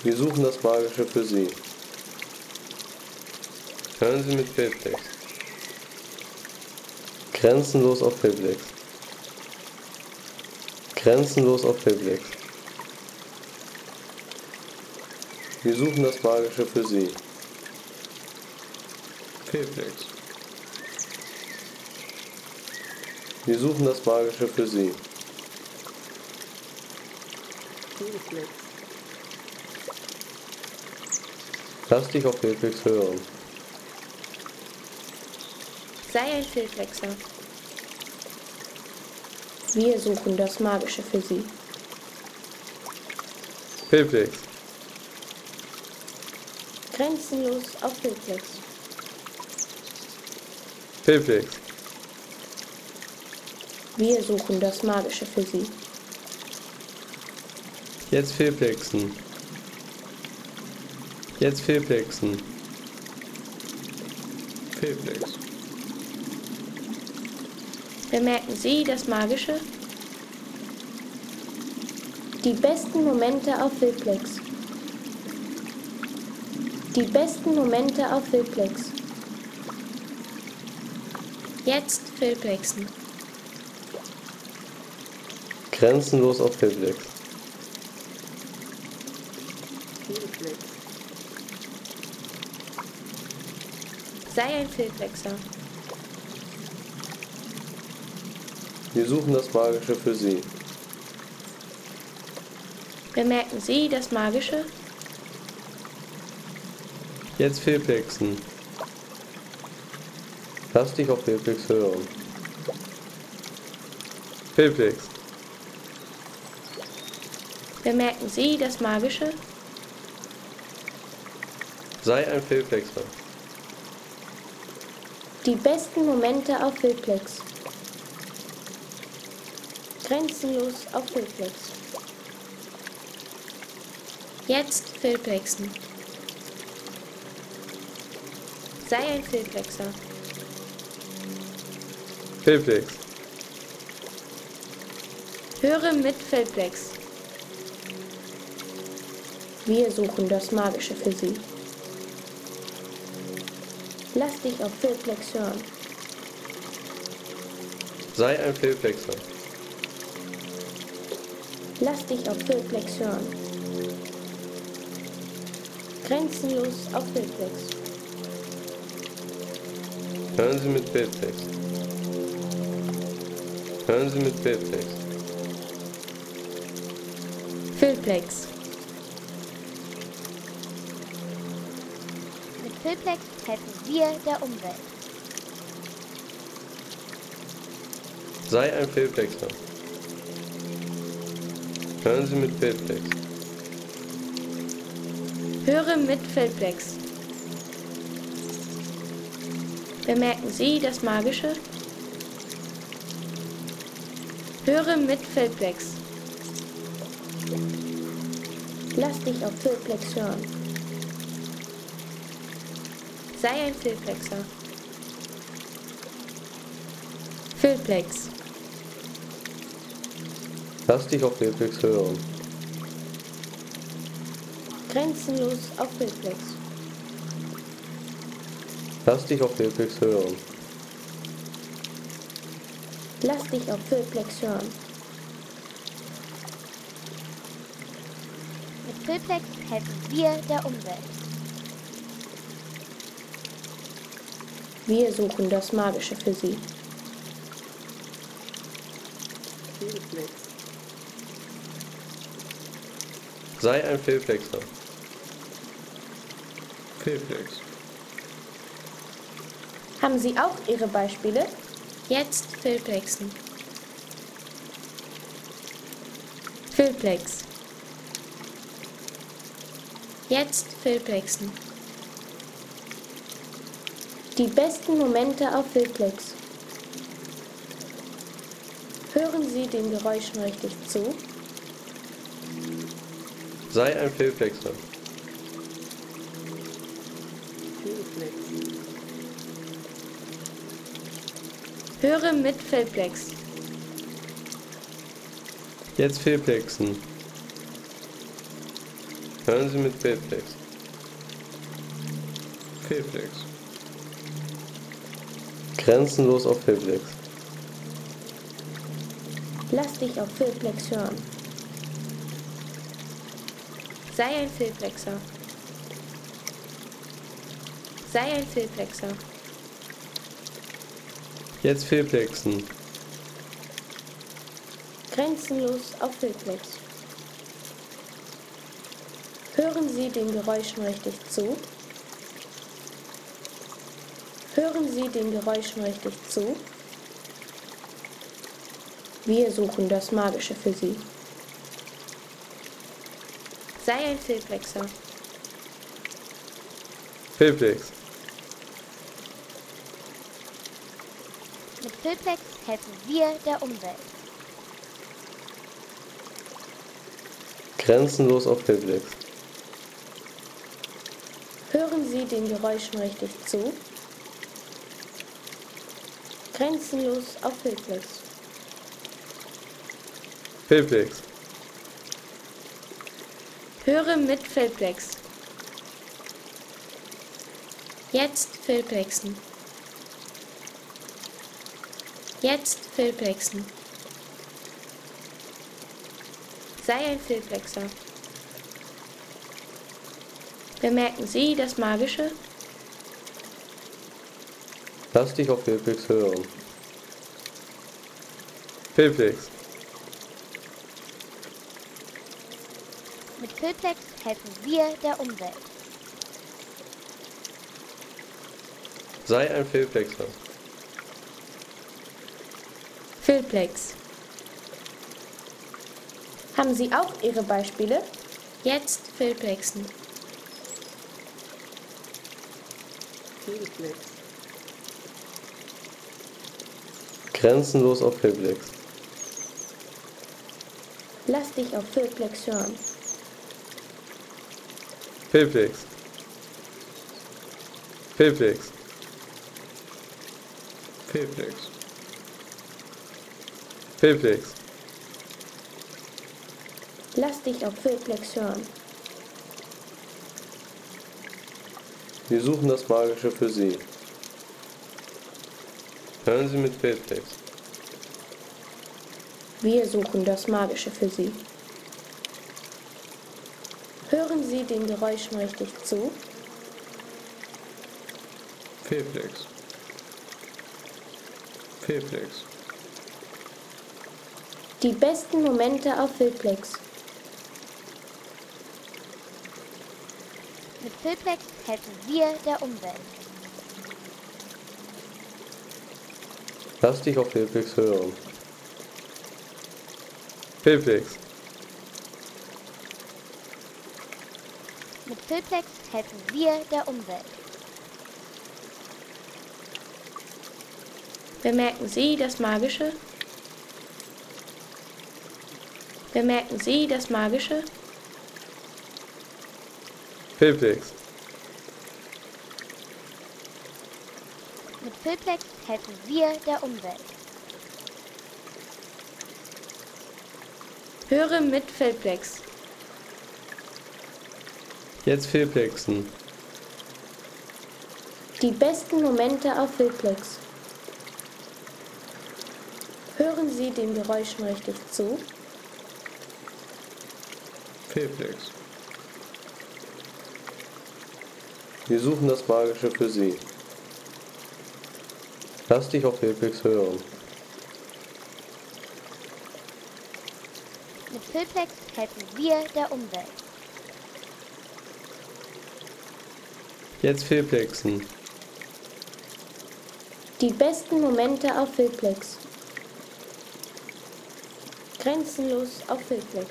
Wir suchen das Magische für Sie. Hören Sie mit Filplex. Grenzenlos auf Filplex. Grenzenlos auf Filplex. Wir suchen das Magische für Sie. Filplex. Wir suchen das Magische für Sie. Filplex. Lass dich auf Filplex hören. Sei ein Filplexer. Wir suchen das Magische für Sie. Filplex. Grenzenlos auf Filplex. Filplex. Wir suchen das Magische für Sie. Jetzt Filplexen. Jetzt Filplexen. Filplex. Bemerken Sie das Magische? Die besten Momente auf Filplex. Die besten Momente auf Filplex. Jetzt Filplexen. Grenzenlos auf Filplex. Filplex. Sei ein Filplexer. Wir suchen das Magische für Sie. Bemerken Sie das Magische? Jetzt Filplexen. Lass dich auf Filplex hören. Filplex. Bemerken Sie das Magische? Sei ein Filplexer. Die besten Momente auf Filplex. Grenzenlos auf Filplex. Jetzt Filplexen. Sei ein Filplexer. Filplex. Höre mit Filplex. Wir suchen das Magische für Sie. Lass dich auf Filplex hören. Sei ein Filplexer. Lass dich auf Filplex hören. Grenzenlos auf Filplex. Hören Sie mit Filplex. Hören Sie mit Filplex. Filplex. Mit Filplex helfen wir der Umwelt. Sei ein Filplexer. Hören Sie mit Filplex. Höre mit Filplex. Bemerken Sie das Magische? Höre mit Filplex. Lass dich auf Filplex hören. Sei ein Filplexer. Filplex. Lass dich auf Filplex hören. Grenzenlos auf Filplex. Lass dich auf Filplex hören. Lass dich auf Filplex hören. Mit Filplex helfen wir der Umwelt. Wir suchen das Magische für Sie. Filplex. Sei ein Filplexer. Filplex. Haben Sie auch Ihre Beispiele? Jetzt Filplexen. Filplex. Jetzt Filplexen. Die besten Momente auf Filplex. Hören Sie den Geräuschen richtig zu? Sei ein Filplexer. Filplex. Höre mit Filplex. Jetzt Filplexen. Hören Sie mit Fehlplex. Fehlplex. Grenzenlos auf Fehlplex. Lass dich auf Fehlplex hören. Sei ein Fehlplexer. Sei ein Fehlplexer. Jetzt Fehlplexen. Grenzenlos auf Fehlplex. Hören Sie den Geräuschen richtig zu. Hören Sie den Geräuschen richtig zu. Wir suchen das Magische für Sie. Sei ein Fehlplexer. Fehlplex. Mit Fehlplex helfen wir der Umwelt. Grenzenlos auf Fehlplex. Hören Sie den Geräuschen richtig zu. Grenzenlos auf Fehlplex. Fehlplex. Höre mit Fehlplex. Jetzt Fehlplexen. Jetzt Fehlplexen. Sei ein Fehlplexer. Bemerken Sie das Magische? Lass dich auf Fehlplex hören. Fehlplex. Mit Fehlplex helfen wir der Umwelt. Sei ein Fehlplexer. Fehlplex. Haben Sie auch Ihre Beispiele? Jetzt Fehlplexen. Fehlplex. Grenzenlos auf Fehlplex. Lass dich auf Fehlplex hören. Fehlplex. Fehlplex. Fehlplex. Fehlplex. Lass dich auf Fehlplex hören. Wir suchen das Magische für Sie. Hören Sie mit Fehlplex. Wir suchen das Magische für Sie. Hören Sie den Geräuschen richtig zu. Fehlplex. Fehlplex. Die besten Momente auf Fehlplex. Mit Fehlplex helfen wir der Umwelt. Lass dich auf Fehlplex hören. Fehlplex. Mit Fehlplex helfen wir der Umwelt. Bemerken Sie das Magische? Bemerken Sie das Magische? Fehlplex. Mit Fehlplex helfen wir der Umwelt. Höre mit Fehlplex. Jetzt Fehlplexen. Die besten Momente auf Fehlplex. Hören Sie den Geräuschen richtig zu. Fehlplex. Wir suchen das Magische für Sie. Lass dich auf Fehlplex hören. Mit Fehlplex helfen wir der Umwelt. Jetzt Fehlplexen. Die besten Momente auf Fehlplex. Grenzenlos auf Fehlplex.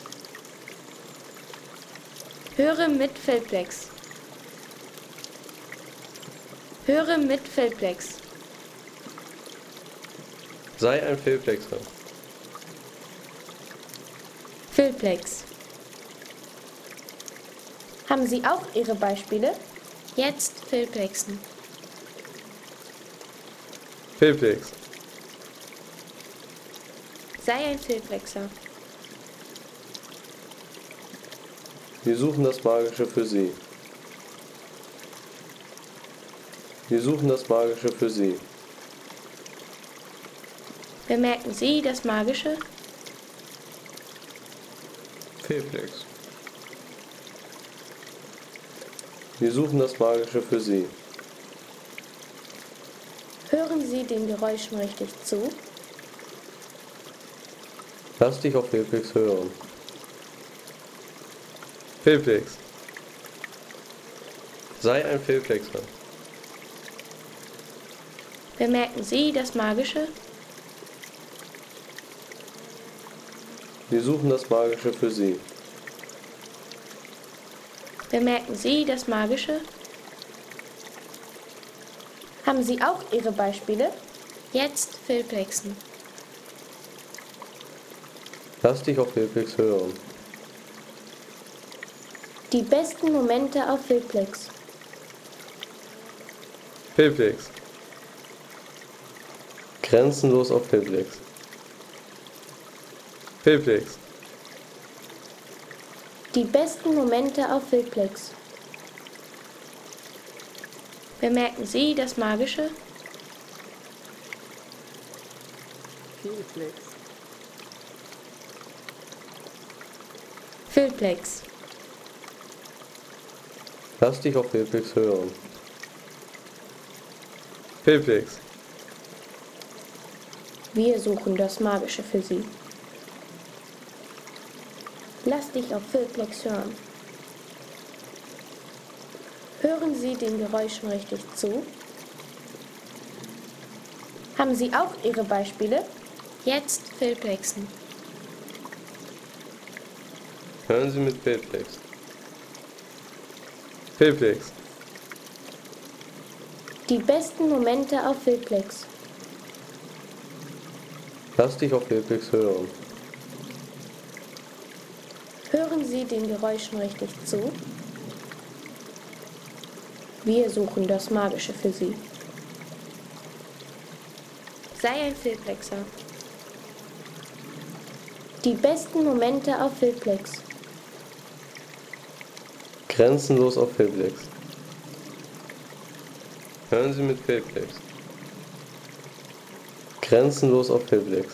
Höre mit Fehlplex. Höre mit Fehlplex. Sei ein Fehlplexer. Fehlplex. Haben Sie auch Ihre Beispiele? Jetzt Fehlplexen. Fehlplex. Sei ein Fehlplexer. Wir suchen das Magische für Sie. Wir suchen das Magische für Sie. Bemerken Sie das Magische? Fehlplex. Wir suchen das Magische für Sie. Hören Sie den Geräuschen richtig zu? Lass dich auf Fehlplex hören. Fehlplex. Sei ein Fehlplexer. Bemerken Sie das Magische? Wir suchen das Magische für Sie. Bemerken Sie das Magische? Haben Sie auch Ihre Beispiele? Jetzt Fehlplexen. Lass dich auf Fehlplex hören. Die besten Momente auf Fehlplex. Fehlplex. Grenzenlos auf Fehlplex. Fehlplex. Die besten Momente auf Fehlplex. Bemerken Sie das Magische? Fehlplex. Fehlplex. Lass dich auf Fehlplex hören. Fehlplex. Wir suchen das Magische für Sie. Lass dich auf Fehlplex hören. Hören Sie den Geräuschen richtig zu? Haben Sie auch Ihre Beispiele? Jetzt Fehlplexen. Hören Sie mit Fehlplex. Fehlplex. Die besten Momente auf Fehlplex. Lass dich auf Fehlplex hören. Hören Sie den Geräuschen richtig zu? Wir suchen das Magische für Sie. Sei ein Fehlplexer. Die besten Momente auf Fehlplex. Grenzenlos auf Fehlplex. Hören Sie mit Fehlplex. Grenzenlos auf Fehlplex.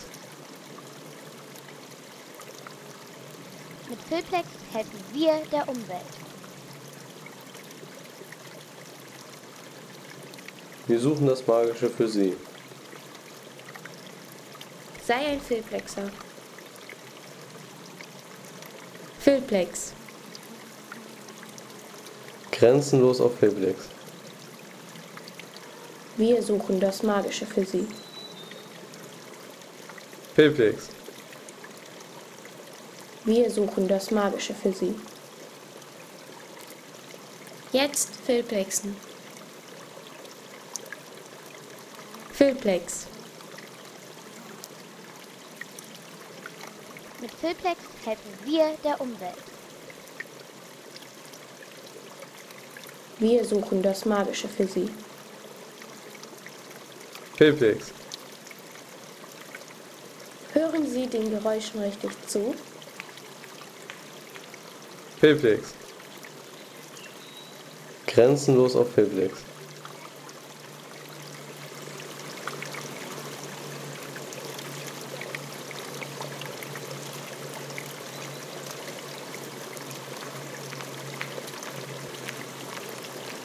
Mit Fehlplex helfen wir der Umwelt. Wir suchen das Magische für Sie. Sei ein Fehlplexer. Fehlplex. Grenzenlos auf Fehlplex. Wir suchen das Magische für Sie. Fehlplex. Wir suchen das Magische für Sie. Jetzt Fehlplexen. Fehlplex. Mit Fehlplex helfen wir der Umwelt. Wir suchen das Magische für Sie. Fehlplex. Hören Sie den Geräuschen richtig zu? Fehlplex. Grenzenlos auf Fehlplex.